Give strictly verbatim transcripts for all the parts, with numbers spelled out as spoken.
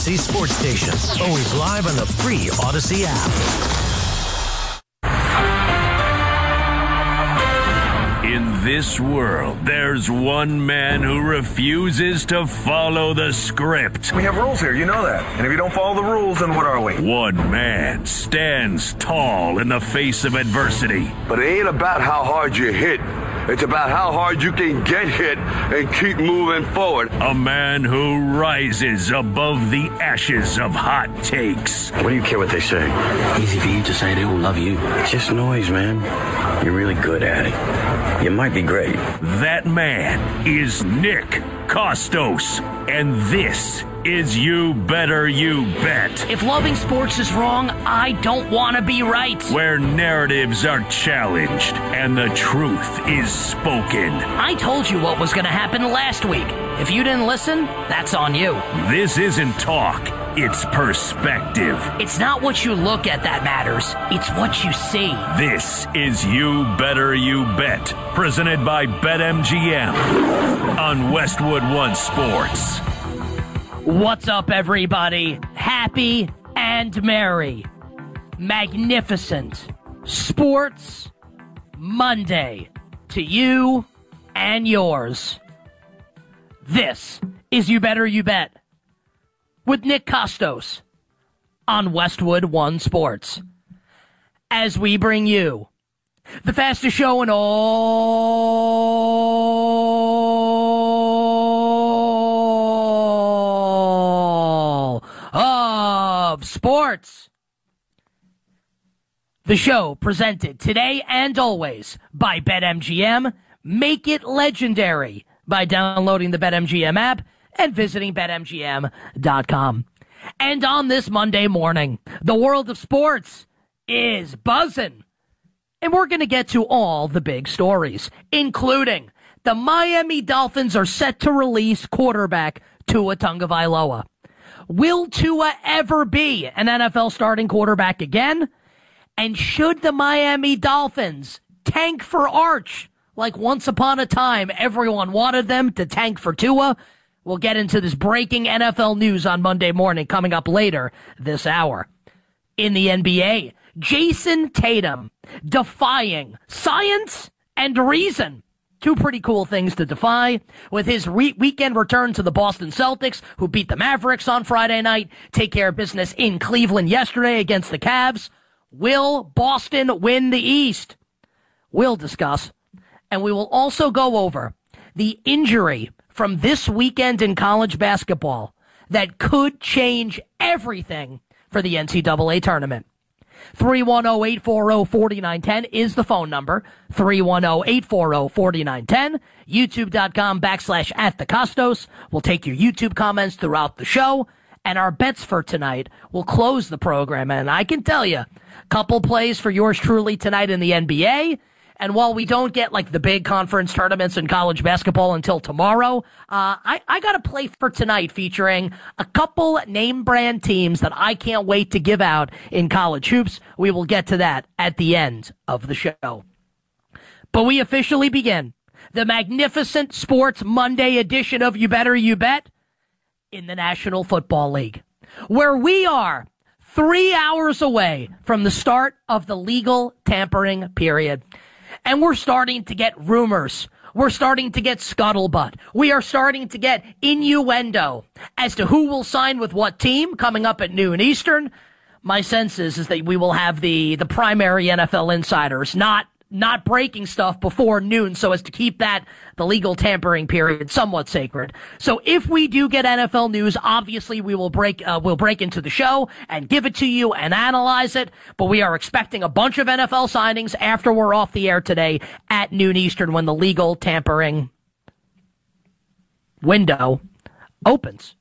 Audacy Sports Station. Always live on the free Audacy app. In this world, there's one man who refuses to follow the script. We have rules here, you know that. And if you don't follow the rules, then what are we? One man stands tall in the face of adversity. But it ain't about how hard you hit. It's about how hard you can get hit and keep moving forward. A man who rises above the ashes of hot takes. What do you care what they say? Easy for you to say they will love you. It's just noise, man. You're really good at it. You might be great. That man is Nick Kostos. And this is You Better You Bet. If loving sports is wrong, I don't want to be right. Where narratives are challenged and the truth is spoken. I told you what was going to happen last week. If you didn't listen, that's on you. This isn't talk. It's perspective. It's not what you look at that matters. It's what you see. This is You Better You Bet, presented by BetMGM on Westwood One Sports. What's up, everybody? Happy and merry, magnificent Sports Monday to you and yours. This is You Better You Bet with Nick Kostos on Westwood One Sports, as we bring you the fastest show in all of sports. The show presented today and always by BetMGM. Make it legendary by downloading the BetMGM app and visiting Bet M G M dot com. And on this Monday morning, the world of sports is buzzing. And we're going to get to all the big stories, including the Miami Dolphins are set to release quarterback Tua Tagovailoa. Will Tua ever be an N F L starting quarterback again? And should the Miami Dolphins tank for Arch, like once upon a time everyone wanted them to tank for Tua? We'll get into this breaking N F L news on Monday morning coming up later this hour. In the N B A, Jason Tatum defying science and reason. Two pretty cool things to defy. With his re- weekend return to the Boston Celtics, who beat the Mavericks on Friday night, take care of business in Cleveland yesterday against the Cavs. Will Boston win the East? We'll discuss. And we will also go over the injury from this weekend in college basketball that could change everything for the N C double A tournament. three one zero, eight four zero, four nine one zero is the phone number. three one zero, eight four zero, four nine one zero. YouTube.com backslash at the Kostos. We'll take your YouTube comments throughout the show. And our bets for tonight will close the program. And I can tell you, a couple plays for yours truly tonight in the N B A. And while we don't get like the big conference tournaments in college basketball until tomorrow, uh, I, I got a play for tonight featuring a couple name brand teams that I can't wait to give out in college hoops. We will get to that at the end of the show. But we officially begin the magnificent Sports Monday edition of You Better You Bet in the National Football League, where we are three hours away from the start of the legal tampering period. And we're starting to get rumors. We're starting to get scuttlebutt. We are starting to get innuendo as to who will sign with what team coming up at noon Eastern. My sense is, is that we will have the, the primary N F L insiders not not breaking stuff before noon so as to keep that, the legal tampering period, somewhat sacred. So if we do get N F L news, obviously we will break, uh, we'll break into the show and give it to you and analyze it. But we are expecting a bunch of N F L signings after we're off the air today at noon Eastern when the legal tampering window opens.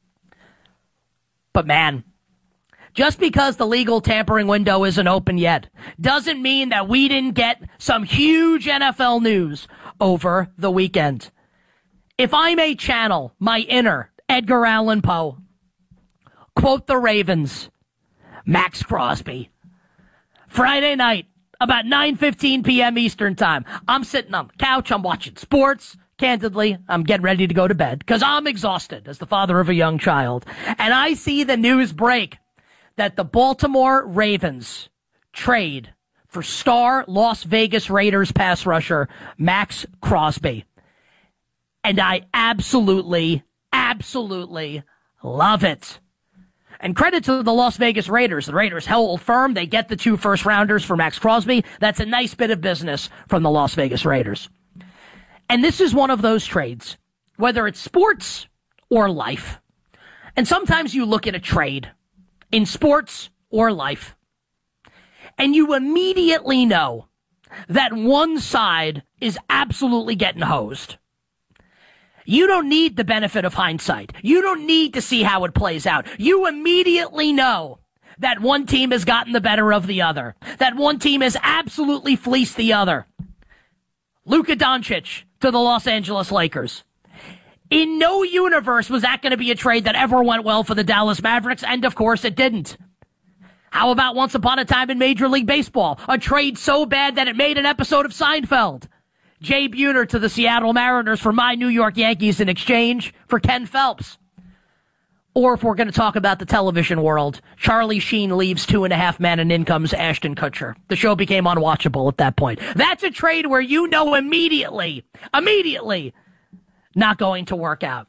But man, just because the legal tampering window isn't open yet doesn't mean that we didn't get some huge N F L news over the weekend. If I may channel my inner Edgar Allan Poe, quote the Ravens, Max Crosby. Friday night, about nine fifteen p.m. Eastern time, I'm sitting on the couch, I'm watching sports, candidly, I'm getting ready to go to bed because I'm exhausted as the father of a young child. And I see the news break that the Baltimore Ravens trade for star Las Vegas Raiders pass rusher Max Crosby. And I absolutely, absolutely love it. And credit to the Las Vegas Raiders. The Raiders held firm. They get the two first rounders for Max Crosby. That's a nice bit of business from the Las Vegas Raiders. And this is one of those trades, whether it's sports or life. And sometimes you look at a trade in sports or life, and you immediately know that one side is absolutely getting hosed. You don't need the benefit of hindsight. You don't need to see how it plays out. You immediately know that one team has gotten the better of the other, that one team has absolutely fleeced the other. Luka Doncic to the Los Angeles Lakers. In no universe was that going to be a trade that ever went well for the Dallas Mavericks, and of course it didn't. How about once upon a time in Major League Baseball, a trade so bad that it made an episode of Seinfeld? Jay Buhner to the Seattle Mariners for my New York Yankees in exchange for Ken Phelps. Or if we're going to talk about the television world, Charlie Sheen leaves Two and a Half Men and in comes Ashton Kutcher. The show became unwatchable at that point. That's a trade where you know immediately, immediately, not going to work out.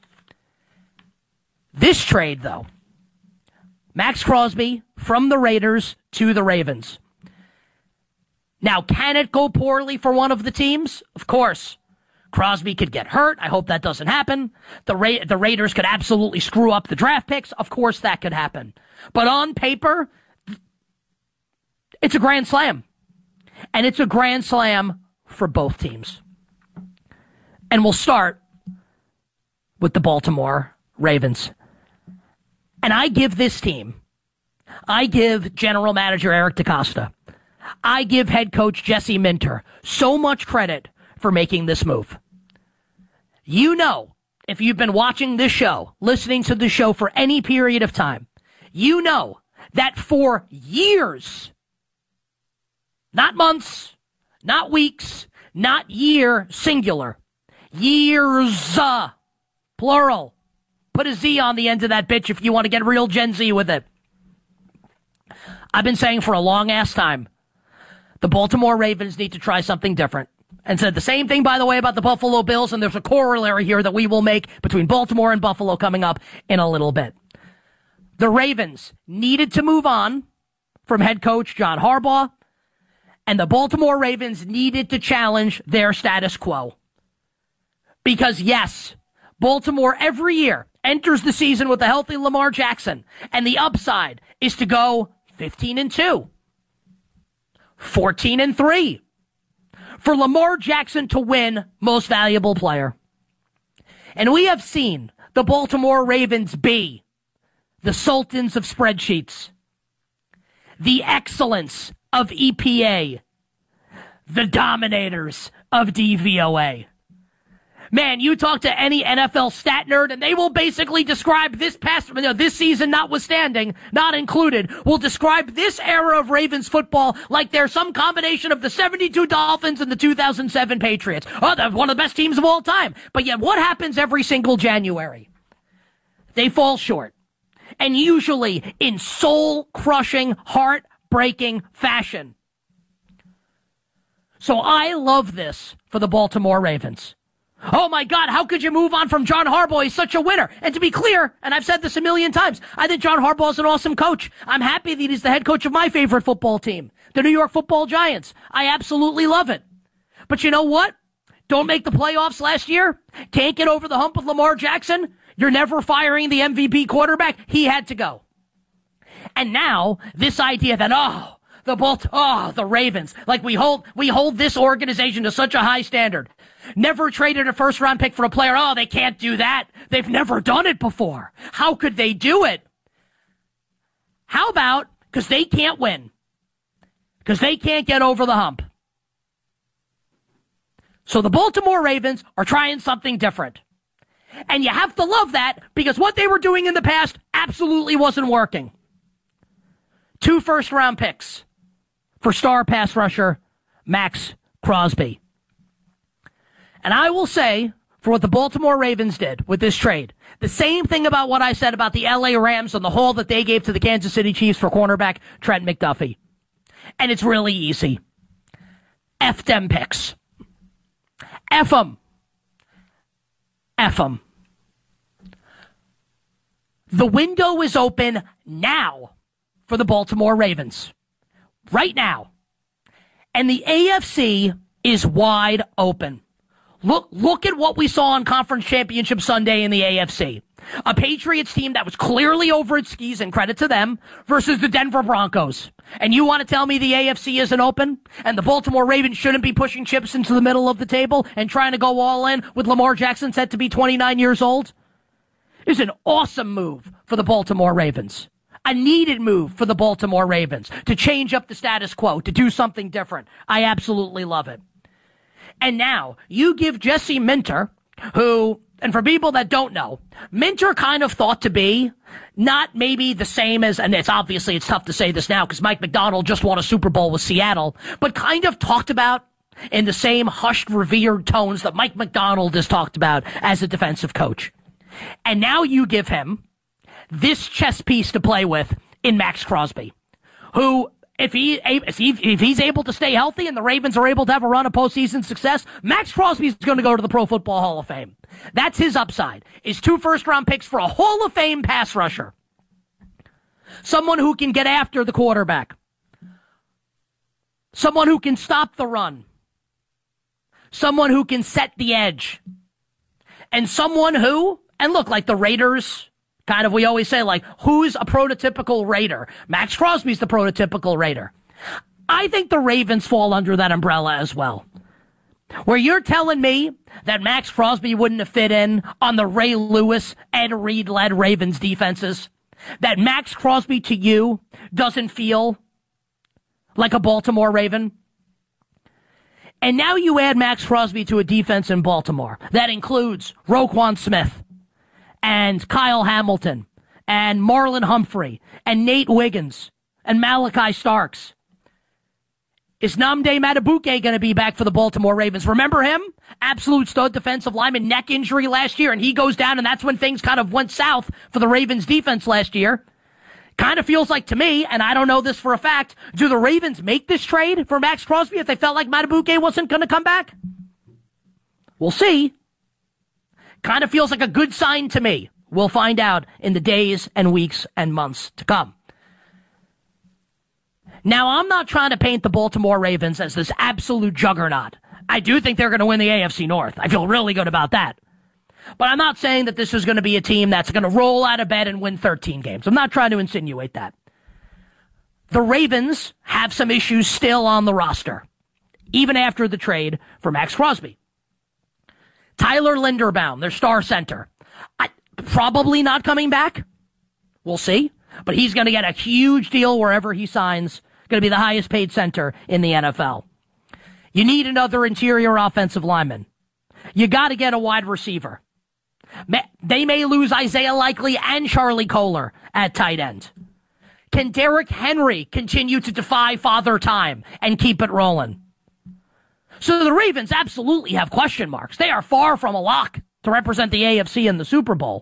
This trade, though, Max Crosby from the Raiders to the Ravens. Now, can it go poorly for one of the teams? Of course. Crosby could get hurt. I hope that doesn't happen. The Ra- the Raiders could absolutely screw up the draft picks. Of course that could happen. But on paper, it's a grand slam. And it's a grand slam for both teams. And we'll start with the Baltimore Ravens. And I give this team, I give General Manager Eric DeCosta, I give head coach Jesse Minter so much credit for making this move. You know, if you've been watching this show, listening to the show for any period of time, you know that for years, not months, not weeks, not year, singular, years, uh, plural. Put a Z on the end of that bitch if you want to get real Gen Z with it. I've been saying for a long ass time, the Baltimore Ravens need to try something different. And said the same thing, by the way, about the Buffalo Bills, and there's a corollary here that we will make between Baltimore and Buffalo coming up in a little bit. The Ravens needed to move on from head coach John Harbaugh, and the Baltimore Ravens needed to challenge their status quo. Because, yes, Baltimore every year enters the season with a healthy Lamar Jackson, and the upside is to go fifteen and two. fourteen and three. For Lamar Jackson to win most valuable player. And we have seen the Baltimore Ravens be the sultans of spreadsheets, the excellence of E P A, the dominators of D V O A. Man, you talk to any N F L stat nerd, and they will basically describe this past, you know, this season notwithstanding, not included, will describe this era of Ravens football like they're some combination of the seventy-two Dolphins and the two thousand seven Patriots. Oh, they're one of the best teams of all time. But yet, what happens every single January? They fall short. And usually in soul-crushing, heart-breaking fashion. So I love this for the Baltimore Ravens. Oh my God, how could you move on from John Harbaugh? He's such a winner. And to be clear, and I've said this a million times, I think John Harbaugh is an awesome coach. I'm happy that he's the head coach of my favorite football team, the New York Football Giants. I absolutely love it. But you know what? Don't make the playoffs last year? Can't get over the hump with Lamar Jackson? You're never firing the M V P quarterback? He had to go. And now, this idea that, oh, the Bolt, oh, the Ravens, like we hold, we hold this organization to such a high standard. Never traded a first round pick for a player. Oh, they can't do that. They've never done it before. How could they do it? How about, because they can't win, because they can't get over the hump. So the Baltimore Ravens are trying something different. And you have to love that, because what they were doing in the past absolutely wasn't working. Two first round picks for star pass rusher Max Crosby. And I will say, for what the Baltimore Ravens did with this trade. The same thing about what I said about the L A Rams and the haul that they gave to the Kansas City Chiefs for cornerback Trent McDuffie. And it's really easy. F them picks. F them. F them. The window is open now for the Baltimore Ravens. Right now. And the A F C is wide open. Look, look at what we saw on Conference Championship Sunday in the A F C. A Patriots team that was clearly over its skis, and credit to them, versus the Denver Broncos. And you want to tell me the A F C isn't open? And the Baltimore Ravens shouldn't be pushing chips into the middle of the table and trying to go all in with Lamar Jackson set to be twenty-nine years old? It's an awesome move for the Baltimore Ravens. A needed move for the Baltimore Ravens to change up the status quo, to do something different. I absolutely love it. And now, you give Jesse Minter, who, and for people that don't know, Minter kind of thought to be not maybe the same as, and it's obviously it's tough to say this now because Mike Macdonald just won a Super Bowl with Seattle, but kind of talked about in the same hushed, revered tones that Mike Macdonald has talked about as a defensive coach. And now you give him this chess piece to play with in Max Crosby, who, if he if he if he's able to stay healthy and the Ravens are able to have a run of postseason success, Max Crosby's going to go to the Pro Football Hall of Fame. That's his upside, is two first-round picks for a Hall of Fame pass rusher. Someone who can get after the quarterback. Someone who can stop the run. Someone who can set the edge. And someone who, and look, like the Raiders, kind of, we always say, like, who's a prototypical Raider? Max Crosby's the prototypical Raider. I think the Ravens fall under that umbrella as well. Where you're telling me that Max Crosby wouldn't have fit in on the Ray Lewis, Ed Reed-led Ravens defenses? That Max Crosby to you doesn't feel like a Baltimore Raven? And now you add Max Crosby to a defense in Baltimore that includes Roquan Smith and Kyle Hamilton and Marlon Humphrey and Nate Wiggins and Malachi Starks. Is Nnamdi Madubuike going to be back for the Baltimore Ravens? Remember him? Absolute stud defensive lineman, neck injury last year, and he goes down, and that's when things kind of went south for the Ravens defense last year. Kind of feels like to me, and I don't know this for a fact, do the Ravens make this trade for Max Crosby if they felt like Madubuike wasn't going to come back? We'll see. Kind of feels like a good sign to me. We'll find out in the days and weeks and months to come. Now, I'm not trying to paint the Baltimore Ravens as this absolute juggernaut. I do think they're going to win the A F C North. I feel really good about that. But I'm not saying that this is going to be a team that's going to roll out of bed and win thirteen games. I'm not trying to insinuate that. The Ravens have some issues still on the roster, even after the trade for Max Crosby. Tyler Linderbaum, their star center, I, probably not coming back. We'll see. But he's going to get a huge deal wherever he signs. Going to be the highest paid center in the N F L. You need another interior offensive lineman. You got to get a wide receiver. They may lose Isaiah Likely and Charlie Kohler at tight end. Can Derrick Henry continue to defy Father Time and keep it rolling? So the Ravens absolutely have question marks. They are far from a lock to represent the A F C in the Super Bowl.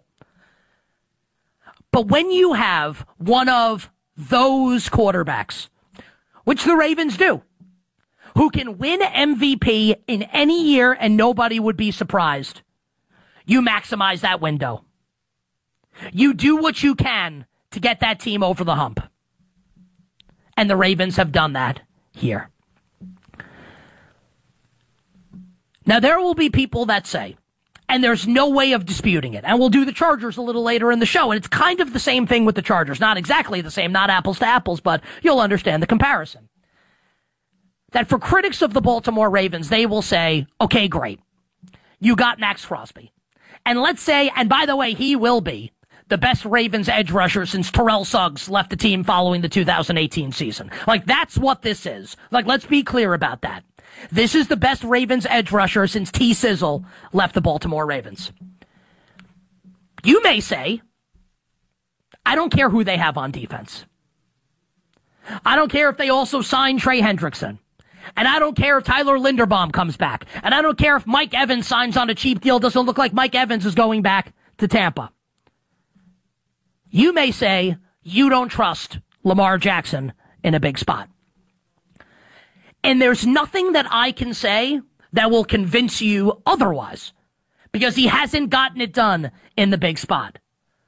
But when you have one of those quarterbacks, which the Ravens do, who can win M V P in any year and nobody would be surprised, you maximize that window. You do what you can to get that team over the hump. And the Ravens have done that here. Now, there will be people that say, and there's no way of disputing it, and we'll do the Chargers a little later in the show, and it's kind of the same thing with the Chargers. Not exactly the same, not apples to apples, but you'll understand the comparison. That for critics of the Baltimore Ravens, they will say, okay, great. You got Max Crosby. And let's say, and by the way, he will be the best Ravens edge rusher since Terrell Suggs left the team following the two thousand eighteen season. Like, that's what this is. Like, let's be clear about that. This is the best Ravens edge rusher since T. Sizzle left the Baltimore Ravens. You may say, I don't care who they have on defense. I don't care if they also sign Trey Hendrickson. And I don't care if Tyler Linderbaum comes back. And I don't care if Mike Evans signs on a cheap deal. Doesn't look like Mike Evans is going back to Tampa. You may say you don't trust Lamar Jackson in a big spot. And there's nothing that I can say that will convince you otherwise, because he hasn't gotten it done in the big spot.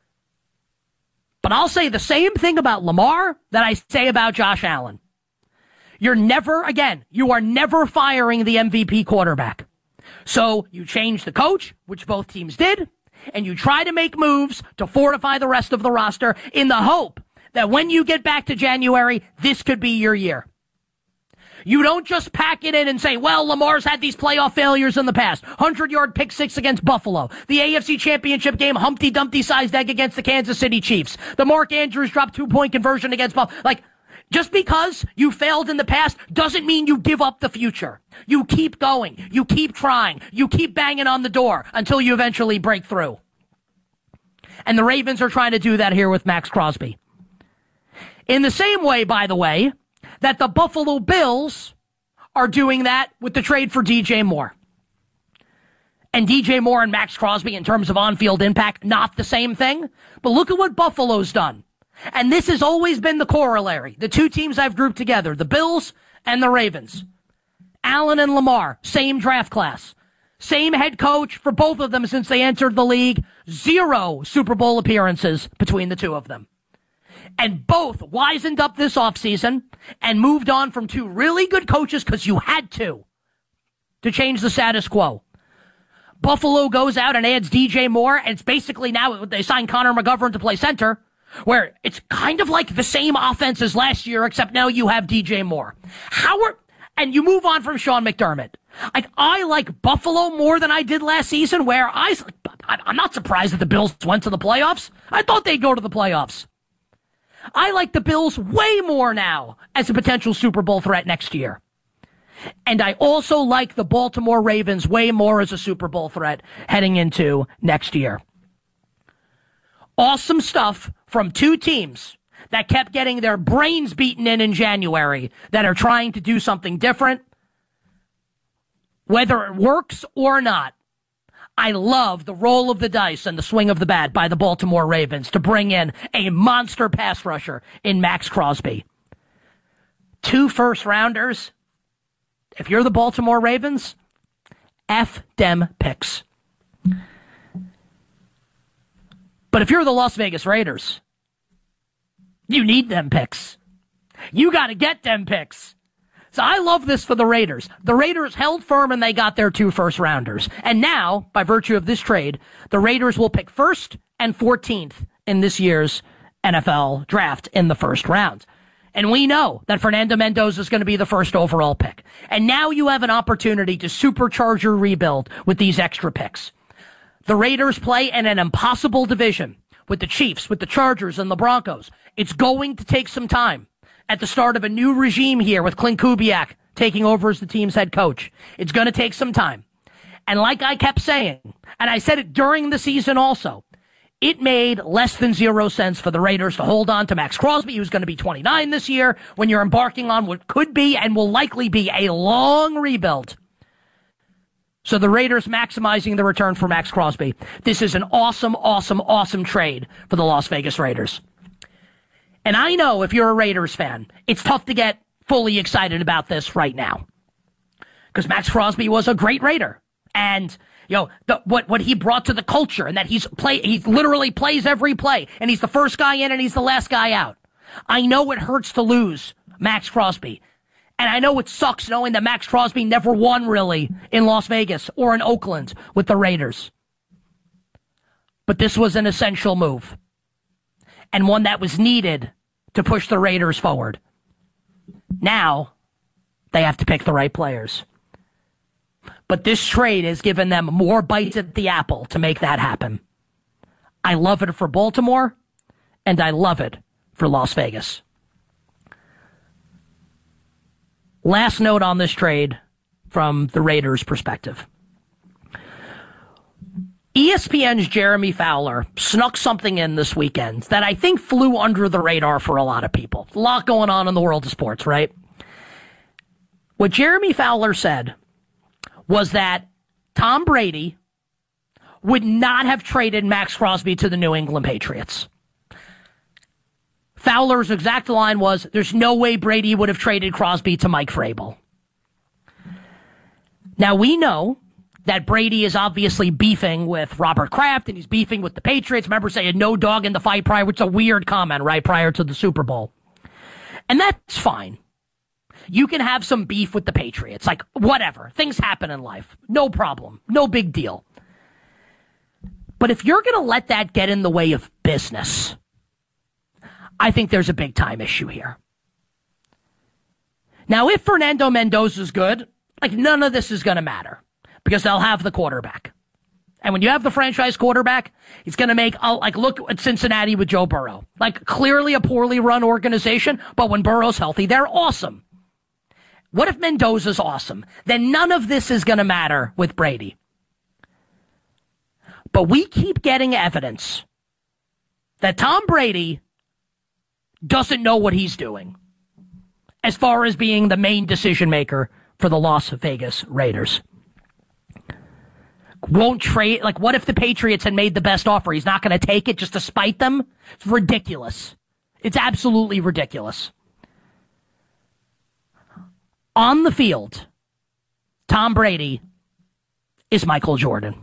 But I'll say the same thing about Lamar that I say about Josh Allen. You're never, again, you are never firing the M V P quarterback. So you change the coach, which both teams did, and you try to make moves to fortify the rest of the roster in the hope that when you get back to January, this could be your year. You don't just pack it in and say, well, Lamar's had these playoff failures in the past. hundred-yard pick six against Buffalo. The A F C Championship game, Humpty Dumpty-sized egg against the Kansas City Chiefs. The Mark Andrews drop two-point conversion against Buffalo. Like, just because you failed in the past doesn't mean you give up the future. You keep going. You keep trying. You keep banging on the door until you eventually break through. And the Ravens are trying to do that here with Max Crosby. In the same way, by the way, that the Buffalo Bills are doing that with the trade for D J Moore. And D J Moore and Max Crosby, in terms of on-field impact, not the same thing. But look at what Buffalo's done. And this has always been the corollary. The two teams I've grouped together, the Bills and the Ravens. Allen and Lamar, same draft class. Same head coach for both of them since they entered the league. Zero Super Bowl appearances between the two of them. And both wisened up this offseason and moved on from two really good coaches because you had to, to change the status quo. Buffalo goes out and adds D J Moore, and it's basically now they signed Connor McGovern to play center, where it's kind of like the same offense as last year, except now you have D J Moore. How are, and you move on from Sean McDermott. Like, I like Buffalo more than I did last season, where I, I'm not surprised that the Bills went to the playoffs. I thought they'd go to the playoffs. I like the Bills way more now as a potential Super Bowl threat next year. And I also like the Baltimore Ravens way more as a Super Bowl threat heading into next year. Awesome stuff from two teams that kept getting their brains beaten in in January, that are trying to do something different. Whether it works or not, I love the roll of the dice and the swing of the bat by the Baltimore Ravens to bring in a monster pass rusher in Max Crosby. Two first rounders. If you're the Baltimore Ravens, F dem picks. But if you're the Las Vegas Raiders, you need them picks. You got to get them picks. So I love this for the Raiders. The Raiders held firm and they got their two first rounders. And now, by virtue of this trade, the Raiders will pick first and fourteenth in this year's N F L draft in the first round. And we know that Fernando Mendoza is going to be the first overall pick. And now you have an opportunity to supercharge your rebuild with these extra picks. The Raiders play in an impossible division with the Chiefs, with the Chargers, and the Broncos. It's going to take some time. At the start of a new regime here with Clint Kubiak taking over as the team's head coach. It's going to take some time. And like I kept saying, and I said it during the season also, it made less than zero sense for the Raiders to hold on to Max Crosby, who's going to be twenty-nine this year, when you're embarking on what could be and will likely be a long rebuild. So the Raiders maximizing the return for Max Crosby. This is an awesome, awesome, awesome trade for the Las Vegas Raiders. And I know if you're a Raiders fan, it's tough to get fully excited about this right now. Because Max Crosby was a great Raider. And, you know, the, what, what he brought to the culture, and that he's play, he literally plays every play. And he's the first guy in and he's the last guy out. I know it hurts to lose Max Crosby. And I know it sucks knowing that Max Crosby never won really in Las Vegas or in Oakland with the Raiders. But this was an essential move. And one that was needed to push the Raiders forward. Now, they have to pick the right players. But this trade has given them more bites at the apple to make that happen. I love it for Baltimore, and I love it for Las Vegas. Last note on this trade from the Raiders' perspective. E S P N's Jeremy Fowler snuck something in this weekend that I think flew under the radar for a lot of people. A lot going on in the world of sports, right? What Jeremy Fowler said was that Tom Brady would not have traded Max Crosby to the New England Patriots. Fowler's exact line was, there's no way Brady would have traded Crosby to Mike Vrabel. Now, we know that Brady is obviously beefing with Robert Kraft, and he's beefing with the Patriots. Remember saying no dog in the fight prior, which is a weird comment, right, prior to the Super Bowl. And that's fine. You can have some beef with the Patriots. Like, whatever. Things happen in life. No problem. No big deal. But if you're going to let that get in the way of business, I think there's a big time issue here. Now, if Fernando Mendoza's good, like, none of this is going to matter because they'll have the quarterback. And when you have the franchise quarterback, he's going to make, uh, like, look at Cincinnati with Joe Burrow. Like, clearly a poorly run organization, but when Burrow's healthy, they're awesome. What if Mendoza's awesome? Then none of this is going to matter with Brady. But we keep getting evidence that Tom Brady doesn't know what he's doing as far as being the main decision maker for the Las Vegas Raiders. Won't trade. Like, what if the Patriots had made the best offer? He's not going to take it just to spite them? It's ridiculous. It's absolutely ridiculous. On the field, Tom Brady is Michael Jordan.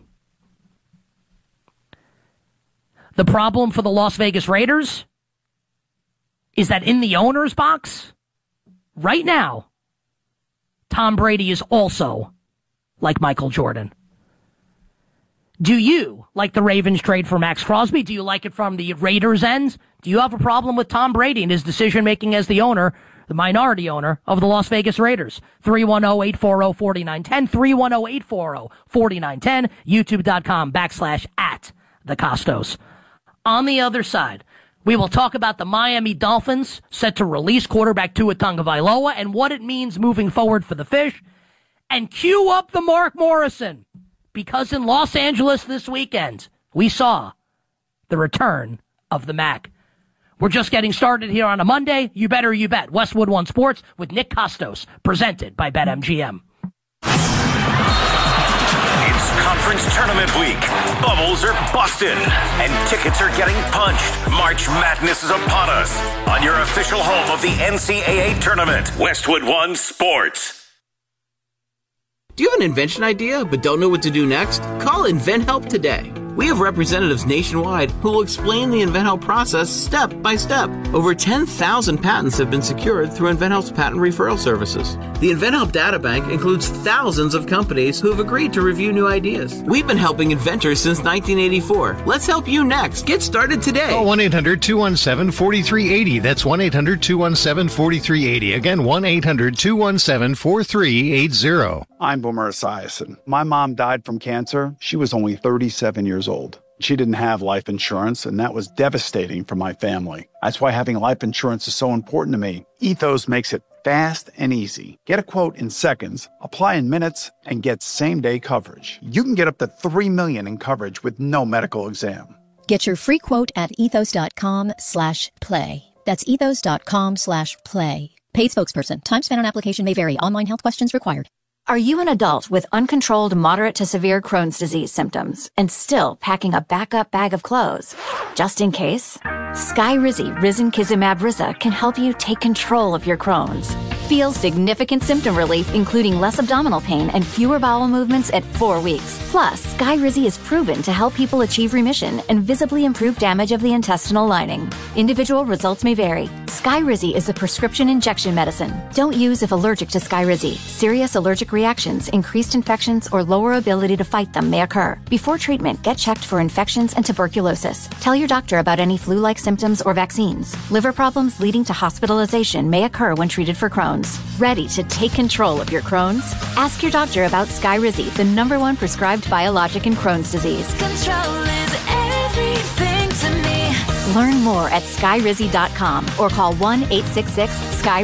The problem for the Las Vegas Raiders is that in the owner's box, right now, Tom Brady is also like Michael Jordan. Do you like the Ravens trade for Max Crosby? Do you like it from the Raiders' end? Do you have a problem with Tom Brady and his decision-making as the owner, the minority owner of the Las Vegas Raiders? three one zero, eight four zero, four nine one zero, three one zero, eight four zero, four nine one zero, youtube.com backslash at the Costos. On the other side, we will talk about the Miami Dolphins set to release quarterback Tua Tagovailoa and what it means moving forward for the Fish. And cue up the Mark Morrison, because in Los Angeles this weekend, we saw the return of the Mac. We're just getting started here on a Monday. You better, you bet. Westwood One Sports with Nick Costos, presented by BetMGM. It's conference tournament week. Bubbles are busted, and tickets are getting punched. March Madness is upon us on your official home of the N C double A tournament, Westwood One Sports. Do you have an invention idea but don't know what to do next? Call InventHelp today. We have representatives nationwide who will explain the InventHelp process step by step. Over ten thousand patents have been secured through InventHelp's patent referral services. The InventHelp databank includes thousands of companies who have agreed to review new ideas. We've been helping inventors since nineteen eighty-four. Let's help you next. Get started today. Call one eight hundred, two one seven, four three eight zero. That's one eight hundred, two one seven, four three eight zero. Again, one eight hundred, two one seven, four three eight zero. I'm Boomer Esiason. My mom died from cancer. She was only thirty-seven years old. She didn't have life insurance, and that was devastating for my family. That's why having life insurance is so important to me. Ethos makes it fast and easy. Get a quote in seconds, apply in minutes, and get same-day coverage. You can get up to three million dollars in coverage with no medical exam. Get your free quote at ethos.com slash play. That's ethos.com slash play. Paid spokesperson. Time spent on application may vary. Online health questions required. Are you an adult with uncontrolled moderate to severe Crohn's disease symptoms and still packing a backup bag of clothes? Just in case? Skyrizi Risankizumab Riza can help you take control of your Crohn's. Feel significant symptom relief, including less abdominal pain and fewer bowel movements at four weeks. Plus, Skyrizi is proven to help people achieve remission and visibly improve damage of the intestinal lining. Individual results may vary. Skyrizi is a prescription injection medicine. Don't use if allergic to Skyrizi. Serious allergic reactions, increased infections, or lower ability to fight them may occur. Before treatment, get checked for infections and tuberculosis. Tell your doctor about any flu-like symptoms or vaccines. Liver problems leading to hospitalization may occur when treated for Crohn's. Ready to take control of your Crohn's? Ask your doctor about Skyrizi, the number one prescribed biologic in Crohn's disease. Control is everything to me. Learn more at skyrizi dot com or call one eight six six S K Y